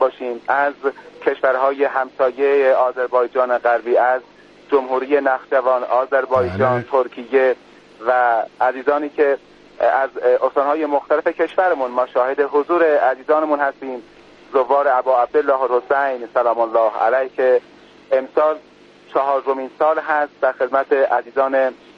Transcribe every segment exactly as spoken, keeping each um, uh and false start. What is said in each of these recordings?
باشیم از کشورهای همسایه آذربایجان غربی، از جمهوری نخجوان، آذربایجان، ترکیه و عزیزانی که از استانهای مختلف کشورمون ما شاهد حضور عزیزانمون هستیم. زوار ابا عبدالله حسین سلام الله علیه که امسال چهارمین سال هست در خدمت عزیزان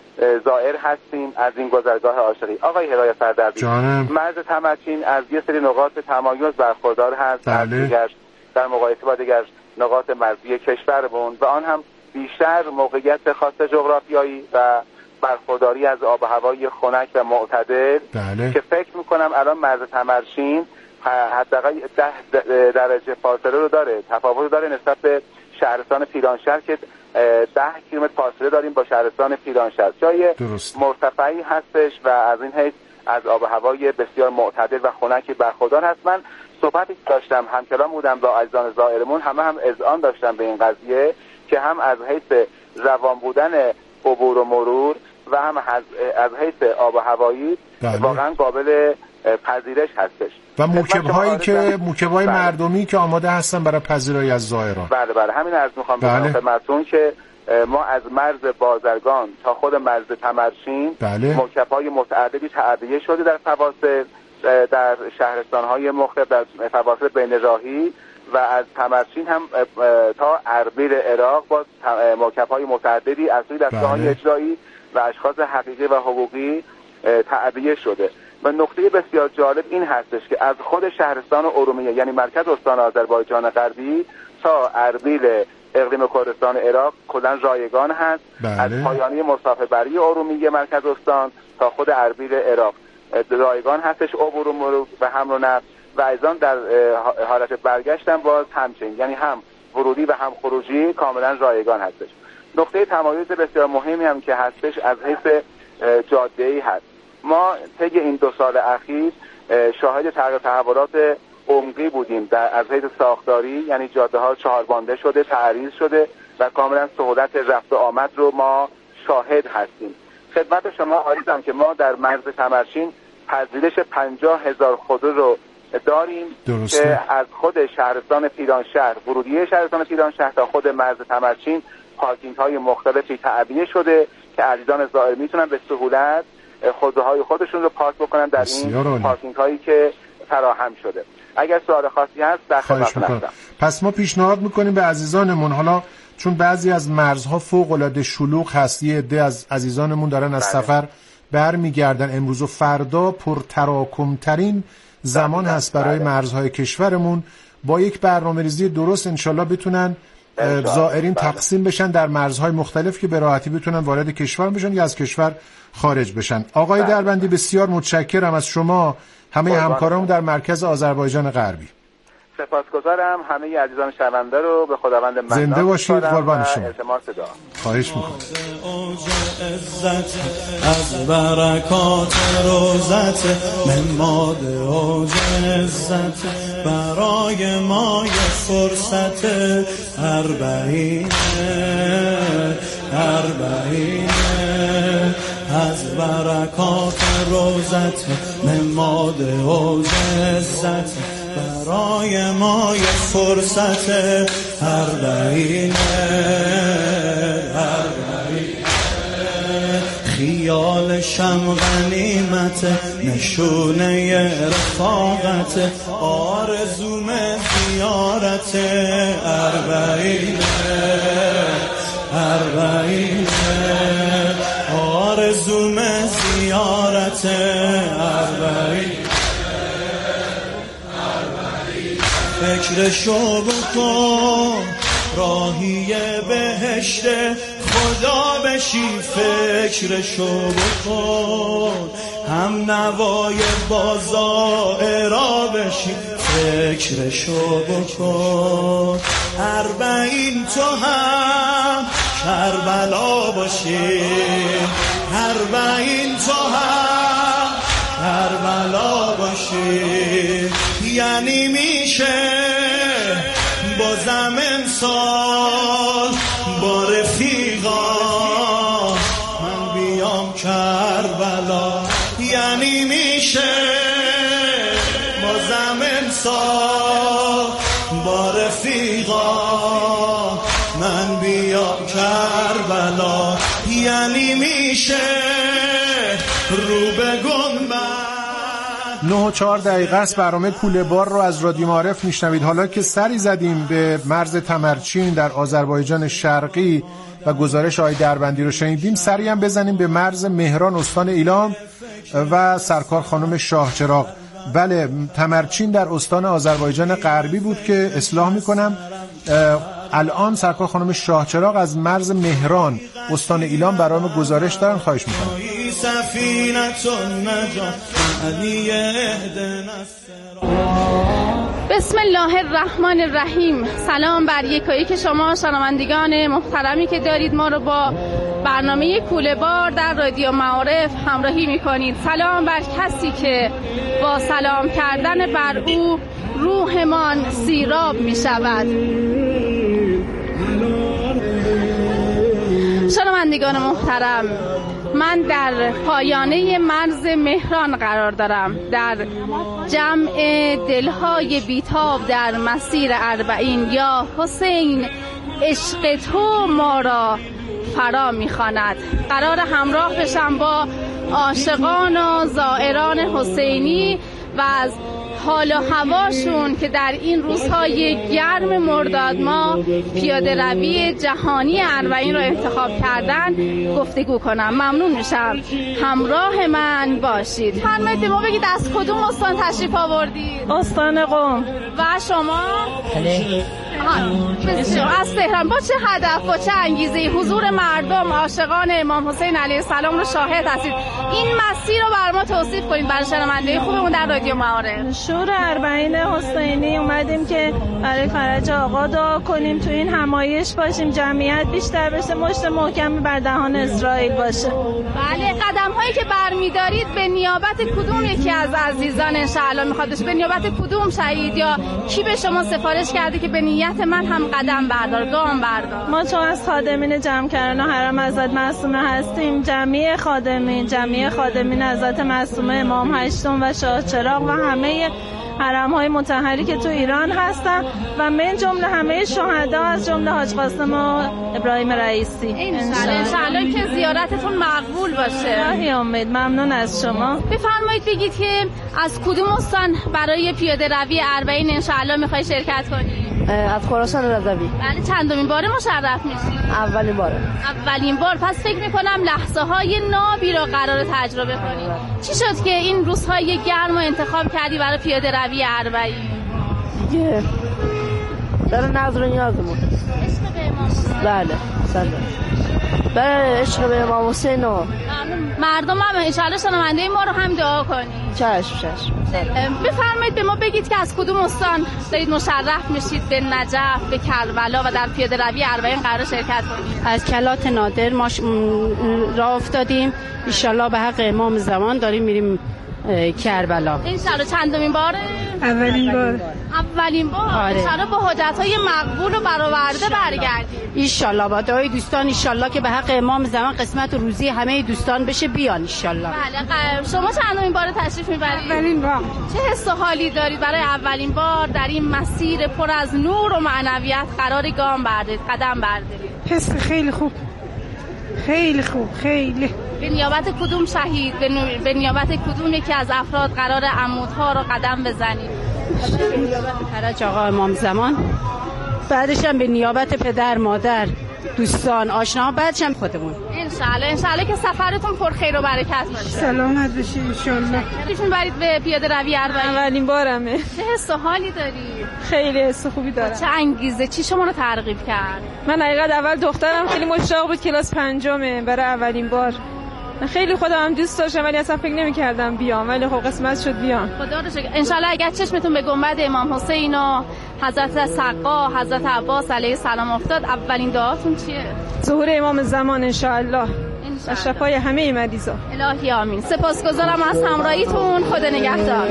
زائر هستیم از این گذرگاه عاشقی. آقای هدایت سردبیر، مرز تمرچین از یه سری نقاط تمایز برخوردار هست از دیگر در مقایسه با دیگر نقاط مرزی کشورمون و آن هم بیشتر موقعیت خاص جغرافیایی و برخورداری از آب و هوای خنک و معتدل بله. که فکر میکنم الان مرز تمرچین حداقل ده درجه فاصله رو داره، تفاوت داره نسبت به شهرستان پیرانشهر که ده کیلومتر فاصله داریم با شهرستان پیرانشهر. جای مرتفعی هستش و از این حیث از آب و هوای بسیار معتدل و خنکی برخوردار هست. من صحبتی داشتم، همکلام بودم با عزیزان زائرمون، همه هم اذعان داشتم به این قضیه که هم از حیث روان بودن عبور و مرور و هم از, از حیث آب و هوایی واقعا قابل پذیرش هستش و موکب‌هایی که موکب‌های مردمی که آماده هستن برای پذیرایی از زائران. بله بله همین عرض می‌خوام بگم خدمتتون که ما از مرز بازرگان تا خود مرز تمرچین بله. موکب‌های متعددی تعبیه شده در فواصل در شهرستان‌های مختلف در فواصل بین راهی و از تمرچین هم تا اربیل عراق با موکب‌های متعددی از سوی دستگاه‌های اجرایی و اشخاص حقیقی و حقوقی تعبیه شده. و نکته بسیار جالب این هستش که از خود شهرستان ارومیه یعنی مرکز استان آذربایجان غربی تا اربیل اقلیم کردستان عراق کلاً رایگان هست. بله. از پایانی مسافه‌بری ارومیه مرکز استان تا خود اربیل عراق رایگان هستش عبور و مرور و حمل و نقل و ایضاً در حالت برگشتن باز همچنین، یعنی هم ورودی و هم خروجی کاملاً رایگان هستش. نقطه تمایز بسیار مهمی هم که هستش از حیث جاده‌ای هست. ما طی این دو سال اخیر شاهد تغییر تحولات عمقی بودیم در از حیث ساختاری، یعنی جاده ها چهاربانده شده، تعریض شده و کاملا سهولت رفت و آمد رو ما شاهد هستیم. خدمت شما عریضم که ما در مرز تمرچین پذیرش پنجاه هزار خودرو رو داریم درسته. که از خود شهرستان پیرانشهر، ورودی شهرستان پیرانشهر تا خود مرز تمرچین پارکینگ های مختلفی تعبیه شده که عزیزان زائر میتونن به سهولت خودروهای خودشون رو پارک بکنن در این پارکینگ هایی که فراهم شده. اگر سوال خاصی هست در خدمتتون هستم. پس ما پیشنهاد میکنیم به عزیزانمون، حالا چون بعضی از مرزها فوق العاده شلوغ هست، یه عده از عزیزانمون دارن از بله. سفر برمیگردن، امروز و فردا پرتراکم ترین زمان بله. هست برای بله. مرزهای کشورمون، با یک برنامه‌ریزی درست انشالله بتونن زائرین بله. تقسیم بشن در مرزهای مختلف که به راحتی بتونن وارد کشور بشن یا از کشور خارج بشن. آقای بله. دربندی بسیار متشکرم از شما، همه همکاران در مرکز آذربایجان غربی. سپاسگزارم. همه عزیزان شنونده رو به خداوند منان زنده باشید، قربان شما. التماس دعا. خواهش می‌کنم. از برکات روزت نماد اوج عزت برای ما یه فرصت اربعین اربعین از برکات روزت نماد اوج عزت برای ما یک فرصت اربعین اربعین خیال شم غنیمت نشونه رفاقت آرزوم زیارت اربعین اربعین آرزوم زیارت اربعین فکرشو بکن راهی بهشت خدا بشی فکرشو بکن هم نوای بازائرا بشی فکرشو بکن اربعین تو هم کربلا باشی اربعین تو هم کربلا باشی یعنی میشه بازم امسال با رفیقا من بیام کربلا یعنی میشه بازم امسال با رفیقا من بیام کربلا، یعنی میشه رو به گنبد. نه و چهار دقیقه است. برنامه کوله بار رو از رادیو معارف میشنوید. حالا که سری زدیم به مرز تمرچین در آذربایجان شرقی و گزارش آقای دربندی رو شنیدیم، سری هم بزنیم به مرز مهران استان ایلام و سرکار خانم شاهچراغ. بله، تمرچین در استان آذربایجان غربی بود که اصلاح میکنم. الان سرکار خانم شاهچراغ از مرز مهران استان ایلام برای ما گزارش دارن. خواهش میکنم. بسم الله الرحمن الرحیم. سلام بر یکایی که شما شنوندگان محترمی که دارید ما رو با برنامه کوله بار در رادیو معارف همراهی میکنید. سلام بر کسی که با سلام کردن بر او روحمان سیراب میشود. شنوندگان محترم، من در پایانه مرز مهران قرار دارم، در جمع دلهای بیتاب در مسیر اربعین. یا حسین عشق تو ما را فرا می‌خواند. قرار همراه بشم با عاشقان و زائران حسینی و از حال و هواشون که در این روزهای گرم مرداد ماه پیاده روی جهانی اربعین رو انتخاب کردن گفتگو کنم. ممنون میشم همراه من باشید. فرمایید به ما بگید از کدوم استان تشریف آوردید؟ استان قم. و شما؟ از تهران. با چه هدف، با چه انگیزه حضور مردم عاشقان امام حسین علیه السلام رو شاهد هستید؟ این مسیر رو بر ما توصیف کنید برای شنونده خوبمون در رادیو معارف. شور اربعین حسینی اومدیم که برای فرج آقا دعا کنیم، تو این همایش باشیم، جمعیت بیشتر بشه، مشت محکمی بر دهان اسرائیل باشه. بله، قدم هایی که برمیدارید به نیابت کدوم یکی از عزیزان انشاءالله میخواد بشه؟ به نیابت کدوم شهید یا کی به شما سفارش کرده که به نیت من هم قدم بردار، گام بردار؟ ما چون از خادمین جمع کردن حرم حضرت معصومه هستیم، جمعی خادمین جمعی خادمین حضرت معصومه امام هشتم و شاهچراغ و همه حرم‌های مطهری که تو ایران هستن و من جمله همه شهدا از جمله حاج قاسم و ابراهیم رئیسی. انشالله انشالله که زیارتتون مقبول باشه. راهی امید. ممنون از شما. بفرمایید بگید که از کدوم استان برای پیاده روی اربعین انشالله میخوای شرکت کنی؟ از خراسان رضوی. بله، چندمین باره مشرف میشی؟ اولین باره. اولین بار. پس فکر میکنم لحظه های نابی رو قرار تجربه کنی. چی شد که این روزهای گرم رو انتخاب کردی برای پیاده روی اربعین؟ دیگه برای نظر نیازمون. عشق به امام حسین. بله سلام. برای عشق به امام حسین و مردم هم انشالله شنونده ما رو هم دعا کنی. چشم چشم. بفرمایید به ما بگید که از کدوم استان دارید مشرف میشید به نجف، به کربلا و در پیاده روی اربعین قرار شرکت کنید؟ از کلات نادر ما راه افتادیم، ان شاءالله به حق امام زمان داریم میریم کربلا. انشالله چندمین باره؟ اولین بار. اولین بار. آره. انشالله با حاجت‌های مقبول و برآورده برگردید. انشالله با دعای دوستان انشالله که به حق امام زمان قسمت و روزی همه دوستان بشه بیان انشالله. بله. شما چندمین بار تشریف میبرید؟ اولین بار. چه حس و حالی دارید برای اولین بار در این مسیر پر از نور و معنویت قرار گام بردارید، قدم بردارید؟ حس خیلی خوب. خیلی خوب. خیلی. به نیابت کدوم شهید، به نیابت کدوم یکی از افراد قرار عمودها رو قدم بزنید؟ به نیابت فرج آقا امام زمان، بعدش هم به نیابت پدر، مادر، دوستان، آشنا، بعدش هم خودمون. انشالله انشالله که سفرتون پر خیر و برکت باشه. سلامت بشی انشالله. میتونید برید به پیاده روی اربعین؟ اولین بارمه. چه حس و حالی داری؟ خیلی حس خوبی دارم. چه انگیزه، چی شما رو ترغیب کرد؟ من حقیقت اول دخترم خیلی مشتاق بود کلاس پنجمه برای اولین بار. خیلی خودم دوست داشتم ولی اصلا فکر نمی‌کردم بیام، ولی خب قسمت شد بیام. خدا رو شکر. ان شاءالله اگر چشمتون به گنبد امام حسین و حضرت سقا، حضرت عباس علیه السلام افتاد، اولین دعاتون چیه؟ ظهور امام زمان ان شاء الله و شفای همه مریضا. الهی آمین. سپاسگزارم از همراهیتون. خدا نگهدار.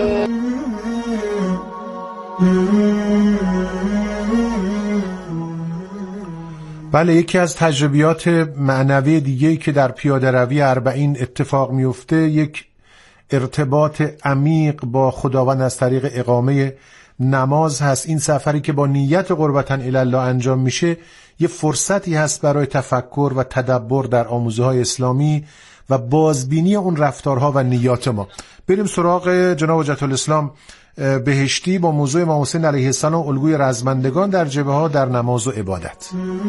بله، یکی از تجربیات معنوی دیگه‌ای که در پیاده روی اربعین اتفاق میفته یک ارتباط عمیق با خداوند از طریق اقامه نماز هست. این سفری که با نیت قربتن الی انجام میشه یه فرصتی هست برای تفکر و تدبر در آموزه‌های اسلامی و بازبینی اون رفتارها و نیات ما. بریم سراغ جناب حجت الاسلام بهشتی با موضوع امام حسین علیه السلام، الگوی رزمندگان در جبهه‌ها در نماز و عبادت.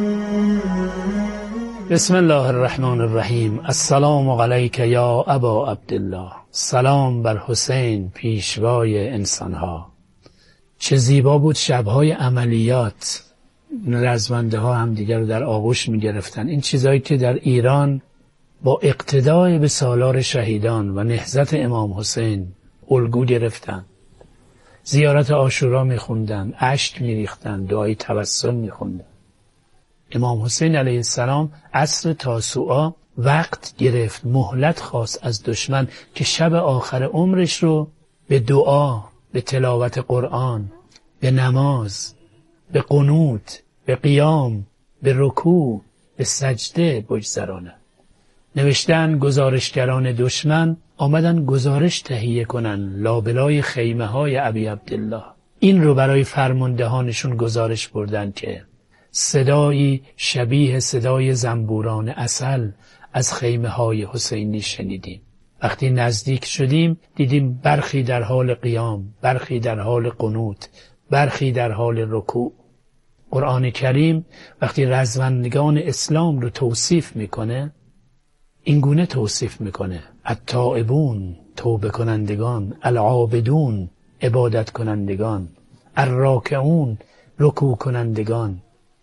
بسم الله الرحمن الرحیم. السلام علیک یا ابا عبدالله. سلام بر حسین پیشوای انسانها. چه زیبا بود شبهای عملیات، رزمنده ها هم دیگر رو در آغوش می گرفتن. این چیزایی که در ایران با اقتدای به سالار شهیدان و نهضت امام حسین الگو گرفتن. زیارت عاشورا می خوندن، اشک می ریختن، دعای توسل می خوندن. امام حسین علیه السلام عصر تاسوعا وقت گرفت، مهلت خواست از دشمن که شب آخر عمرش رو به دعا، به تلاوت قرآن، به نماز، به قنوت، به قیام، به رکوع، به سجده بگذرانه. نوشتن گزارشگران دشمن آمدن گزارش تهیه کنن لابلای خیمه های ابی عبدالله. این رو برای فرماندهانشون گزارش بردن که صدایی شبیه صدای زنبوران عسل از خیمه های حسینی شنیدیم. وقتی نزدیک شدیم دیدیم برخی در حال قیام، برخی در حال قنوت، برخی در حال رکوع. قرآن کریم وقتی رزمندگان اسلام رو توصیف میکنه این گونه توصیف میکنه: التائبون، توبه کنندگان، العابدون، عبادت کنندگان، الراکعون، رکوع کنندگان،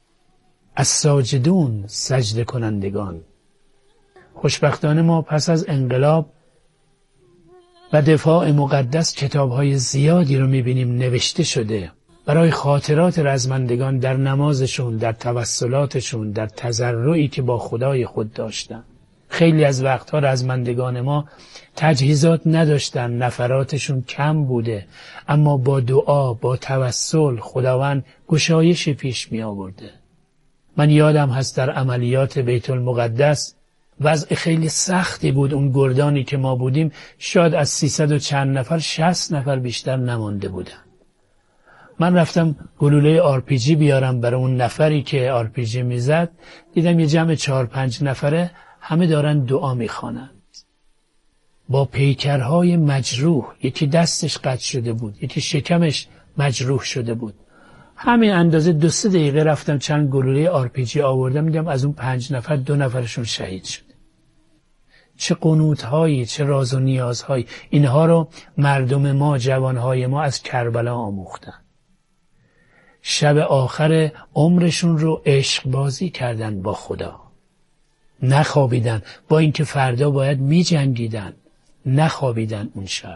الساجدون، سجده کنندگان. خوشبختانه ما پس از انقلاب و دفاع مقدس کتاب‌های زیادی رو می‌بینیم نوشته شده برای خاطرات رزمندگان در نمازشون، در توسلاتشون، در تضرعی که با خدای خود داشتن. خیلی از وقتها رزمندگان ما تجهیزات نداشتن، نفراتشون کم بوده، اما با دعا، با توسل خداوند گشایش پیش می آورده. من یادم هست در عملیات بیت المقدس وضع خیلی سختی بود. اون گردانی که ما بودیم شاید از سیصد و چند نفر شصت نفر بیشتر نمانده بودن. من رفتم گلوله آر پی جی بیارم برای اون نفری که آر پی جی میزد، دیدم یه جمع چهار پنج نفره همه دارن دعا میخوانند با پیکرهای مجروح. یکی دستش قطع شده بود، یکی شکمش مجروح شده بود. همین اندازه دو سه دقیقه رفتم چند گلوله آر پی جی آوردم، دیدم از اون پنج نفر دو نفرشون شهید شد. چه قنوت‌هایی، چه راز و نیازهایی. اینها رو مردم ما، جوانهای ما از کربلا آموختن. شب آخر عمرشون رو عشق بازی کردن با خدا، نخوابیدن، با اینکه فردا باید می جنگیدن، نخوابیدن. اون شب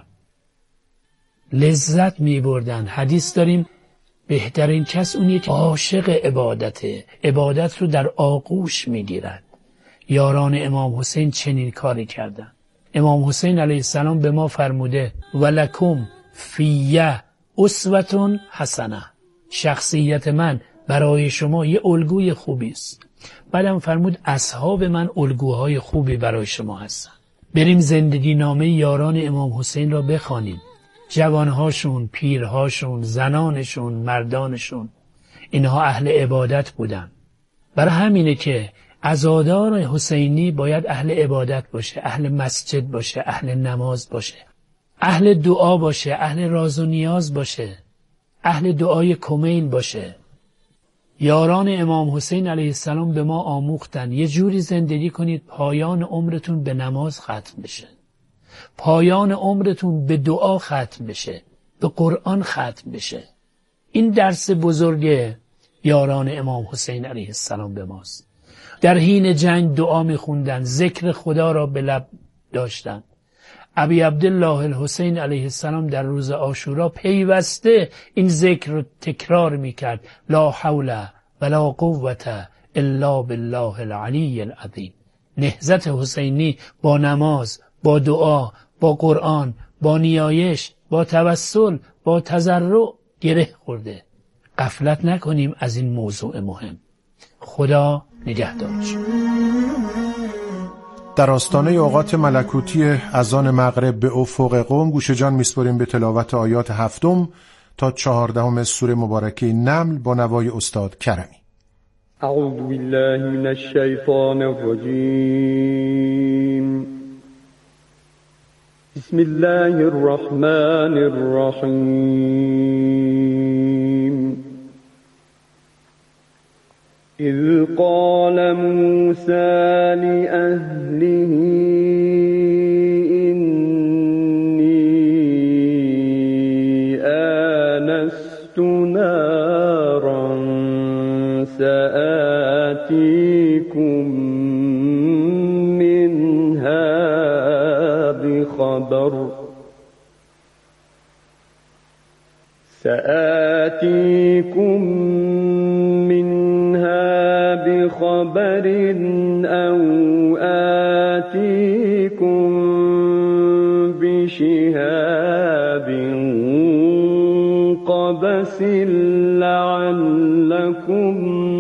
لذت می بردن. حدیث داریم بهترین کس اونیه که عاشق عبادته، عبادت رو در آغوش می گیرد. یاران امام حسین چنین کاری کردن. امام حسین علیه السلام به ما فرموده ولکم فیه اسوة حسنه، شخصیت من برای شما یه الگوی خوبی است. بعدم فرمود اصحاب من الگوهای خوبی برای شما هستن. بریم زندگی نامه یاران امام حسین را بخوانیم. جوانهاشون، پیرهاشون، زنانشون، مردانشون، اینها اهل عبادت بودن. برای همینه که عزادار حسینی باید اهل عبادت باشه، اهل مسجد باشه، اهل نماز باشه، اهل دعا باشه، اهل راز و نیاز باشه، اهل دعای کمیل باشه. یاران امام حسین علیه السلام به ما آموختن یه جوری زندگی کنید پایان عمرتون به نماز ختم بشه، پایان عمرتون به دعا ختم بشه، به قرآن ختم بشه. این درس بزرگ یاران امام حسین علیه السلام به ماست. در حین جنگ دعا میخوندن، ذکر خدا را به لب داشتن. ابی عبدالله الحسین علیه السلام در روز عاشورا پیوسته این ذکر رو تکرار میکرد: لا حول ولا قوة الا بالله العلی العظیم. نهضت حسینی با نماز، با دعا، با قرآن، با نیایش، با توسل، با تضرع گره خورده. غفلت نکنیم از این موضوع مهم. خدا نگهدارش. در آستانه اوقات ملکوتی اذان مغرب به افق قم گوش جان میسپاریم به تلاوت آیات هفتم تا چهاردهم سوره مبارکه نمل با نوای استاد کرمی. اعوذ بالله من الشیطان الرجیم. بسم الله الرحمن الرحیم. اذ قال موسی لأهله إني آنست نارا سآتيكم منها بخبر سآتيكم بخبر أو آتيكم بشهاب قبس لعلكم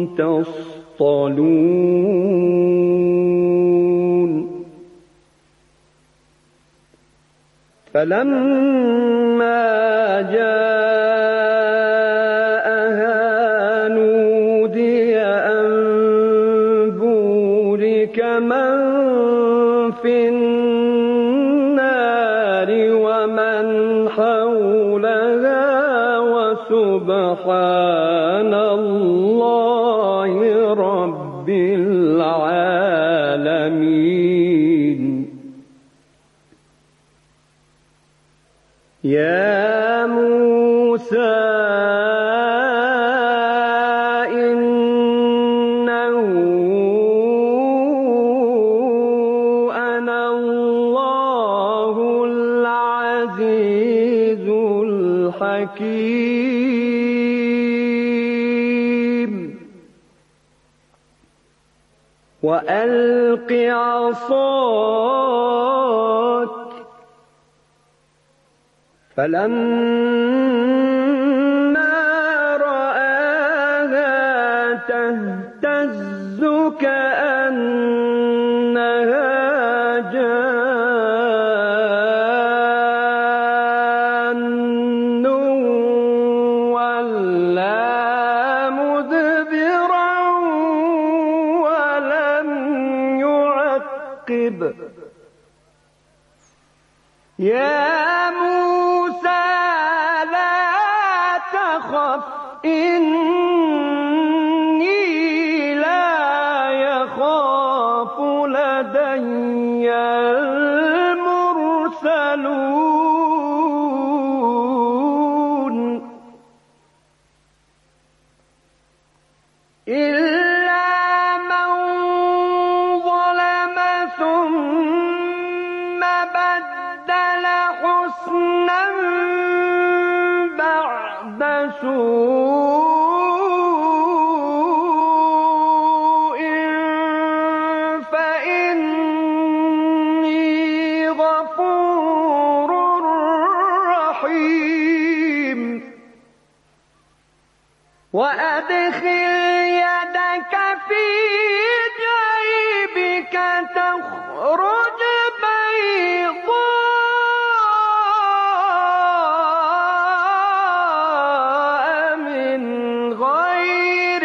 تصطلون. فلما جاءها نودي أن بورك من في النار ومن حولها وسبحان الله رب العالمين. يا موسى إنه أنا الله العزيز الحكيم. وألق عصاك فلما رآها تهتز كأنها جان ولا مدبرا ولم يعقب. يا موسى لا تخف إني لا يخاف لدي المرسلون. إلا من ظلم ثم بدل حسنا بعد سوء فإني غفور رحيم. وأدخل يدك في جيبك تخرج بيضاء من غير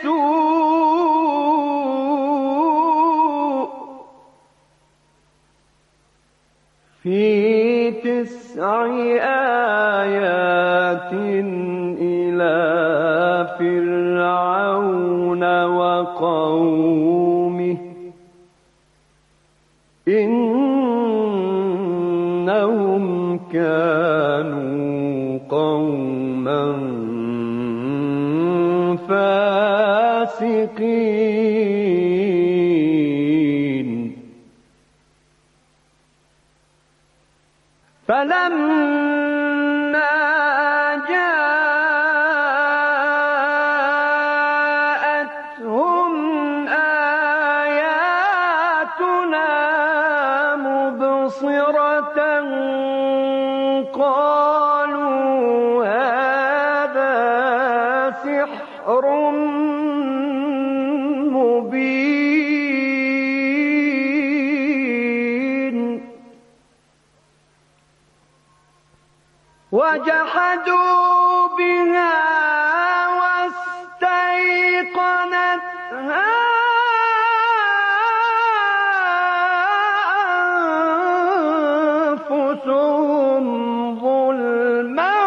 سوء في تسع آيات إلى فرعون وقومه إنهم كانوا قوما فاسقين. فلما جاءتهم آياتنا مبصرة قالوا هذا سحر مبين. وجحدوا بها واستيقنتها أنفسهم ظلما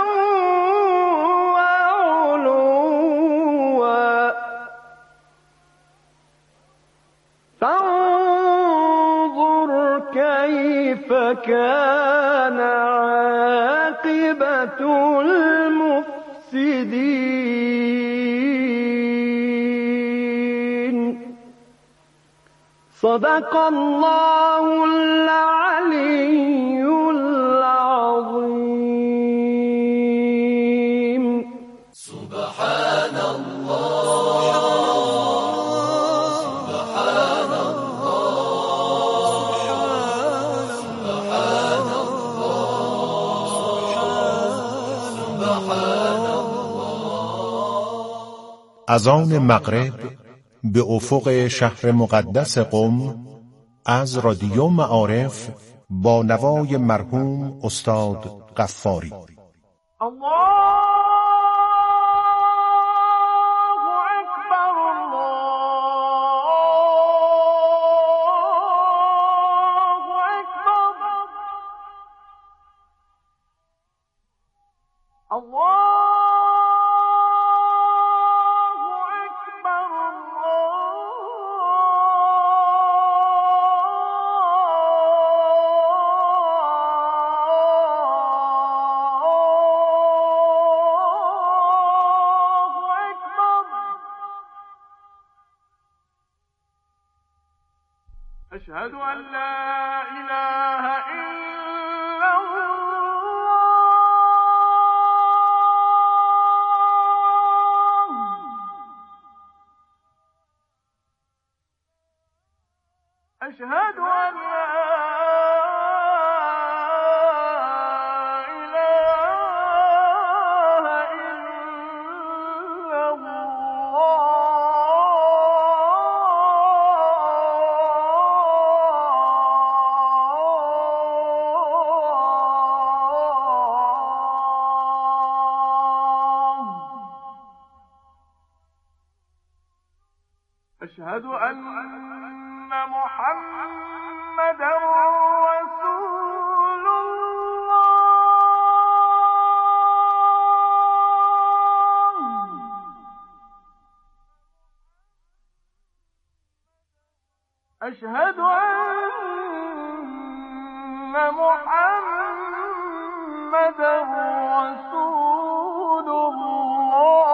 وعلوا فانظر كيف كان عاقبة المفسدين. صدق الله العلي العظيم. سبحان الله سبحان الله سبحان الله. اذان مغرب به افق شهر مقدس قم از رادیو معارف با نوای مرحوم استاد غفاری. أشهد أن لا إله إلا الله أشهد أن لا أشهد أن محمدا رسول الله أشهد أن محمدا رسول الله.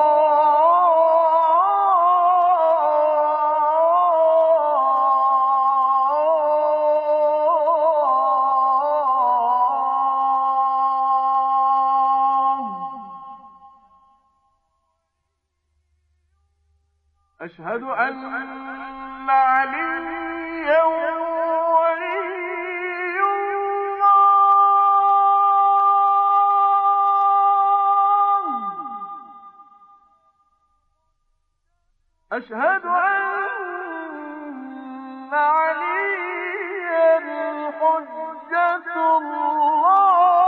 أشهد أن عليا ولي الله. أشهد أن عليا حجة الله.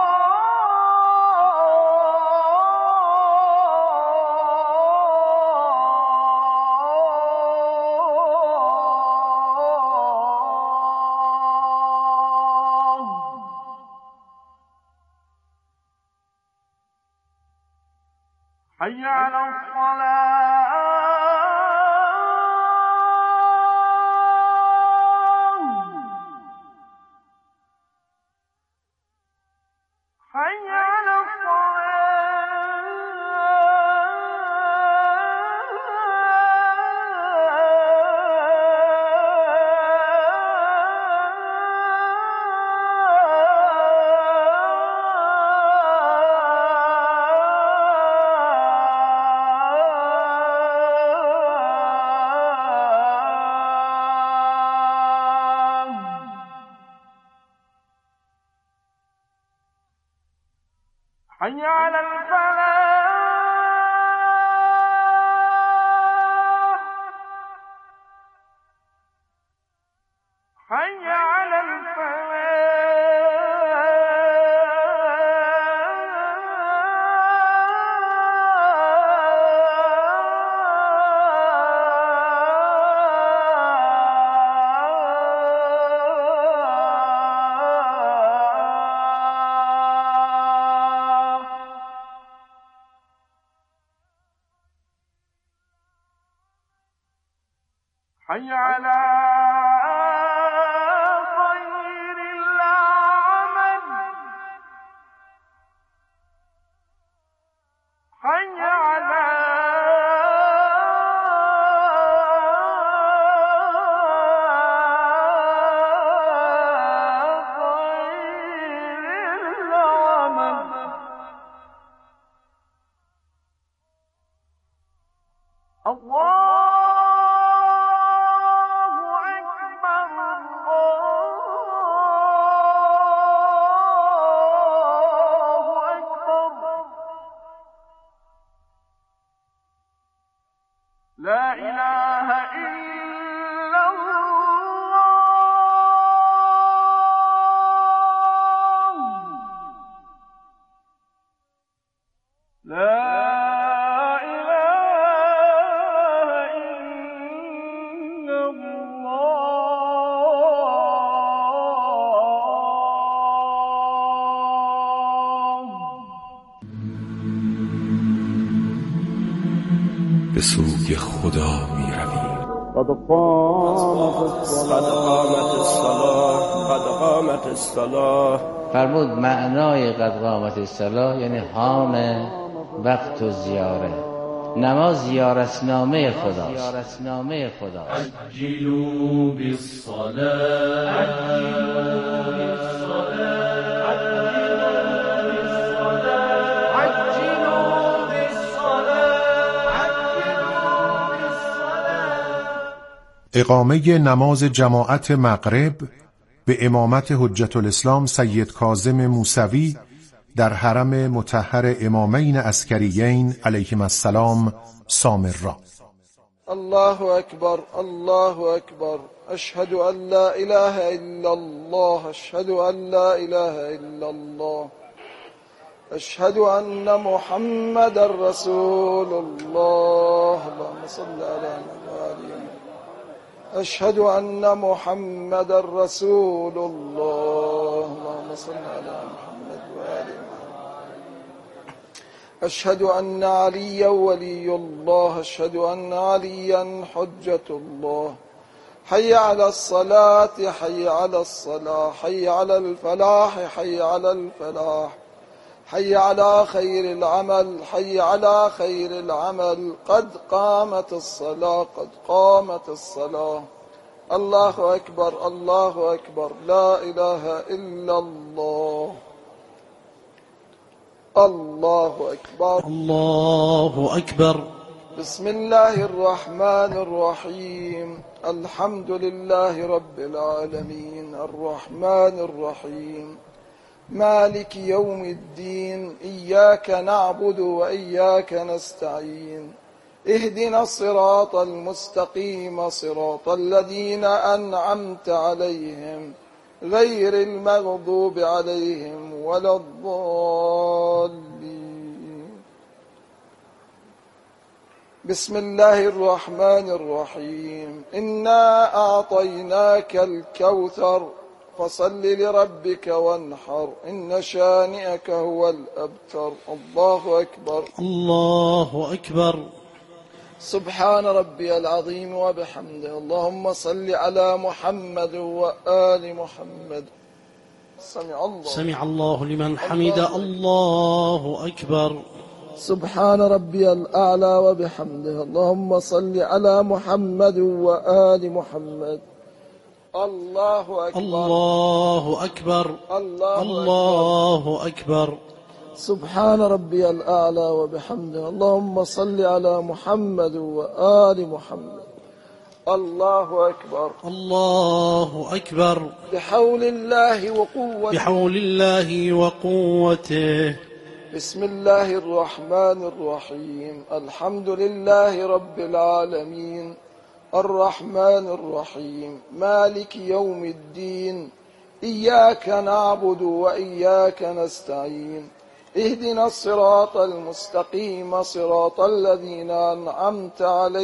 حي على الصلاة حي على حي على الفلاح حي على الفلاح حي على خير العمل حي على لا إله إلا الله لا إله إلا الله. به سوی خدا می رویم. قد قامت الصلاة قد قامت الصلاة. فرمود معنای قد قامت الصلاة یعنی حان وقت و زیاره. نماز زیارتنامه خدا. زیارتنامه خدا. عجلوا بالصلاة. اقامه نماز جماعت مغرب به امامت حجت الاسلام سید کاظم موسوی در حرم مطهر امامین عسکریین علیهم السلام سامرا. الله اکبر الله اکبر اشهد ان لا اله الا الله اشهد ان لا اله الا الله اشهد ان محمد رسول الله اللهم صل علی محمد اشهد ان محمد رسول الله اللهم صل على محمد وآل محمد اشهد ان علي ولي الله اشهد ان عليا حجة الله حي على الصلاة حي على الصلاة حي على الفلاح حي على الفلاح حي على خير العمل حي على خير العمل قد قامت الصلاة قد قامت الصلاة. الله أكبر الله أكبر لا إله إلا الله. الله أكبر الله أكبر. بسم الله الرحمن الرحيم الحمد لله رب العالمين الرحمن الرحيم مالك يوم الدين إياك نعبد وإياك نستعين اهدنا الصراط المستقيم صراط الذين أنعمت عليهم غير المغضوب عليهم ولا الضالين. بسم الله الرحمن الرحيم إنا أعطيناك الكوثر فصل لربك وانحر إن شانئك هو الأبتر. الله أكبر الله أكبر. سبحان ربي العظيم وبحمده اللهم صل على محمد وآل محمد. سمع الله سمع الله لمن حمد. الله أكبر. سبحان ربي الأعلى وبحمده اللهم صل على محمد وآل محمد. الله أكبر الله أكبر الله, الله أكبر. سبحان ربي الأعلى وبحمده اللهم صل على محمد وآل محمد. الله أكبر الله أكبر. بحول الله وقوته بحول الله وقوته. بسم الله الرحمن الرحيم الحمد لله رب العالمين الرحمن الرحيم مالك يوم الدين إياك نعبد وإياك نستعين اهدنا الصراط المستقيم صراط الذين أنعمت عليهم